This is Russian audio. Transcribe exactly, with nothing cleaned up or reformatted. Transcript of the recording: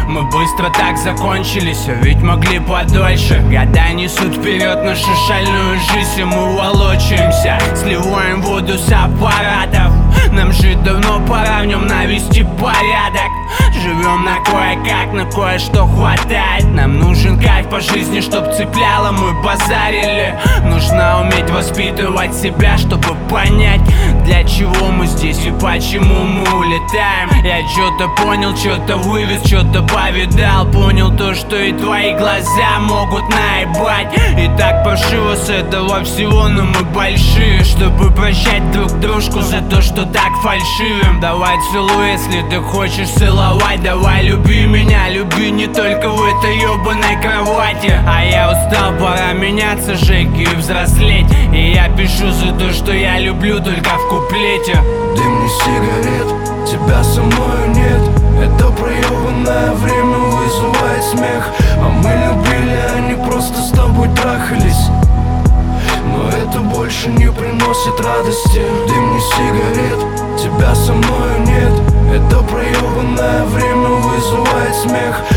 Мы быстро так закончились, а ведь могли подольше. Года несут вперед нашу шальную жизнь, и мы волочаемся, сливаем воду с аппаратов. Нам жить давно пора, в нем навести порядок. Живем на кое-как, на кое-что хватает. Нам нужен кайф по жизни, чтоб цепляло, мы базарили. Нужно уметь воспитывать себя, чтобы понять, для чего мы здесь и почему мы улетаем. Я что-то понял, что-то вывез, что-то повидал. Понял то, что и твои глаза могут наебать. И так паршиво с этого всего, но мы большие, чтобы прощать друг дружку за то, что так фальшивим. Давай целуй, если ты хочешь целовать. Давай люби меня, люби не только в этой ебаной кровати. А я устал, пора меняться, Жеки, и взрослеть. И я пишу за то, что я люблю, только в куплете. Дым не сигарет, тебя со мною нет. Это проебанное время вызывает смех. А мы любили, а не просто с тобой трахались. Но это больше не приносит радости. Дым не сигарет, тебя со мною нет. Это проебанное время вызывает смех.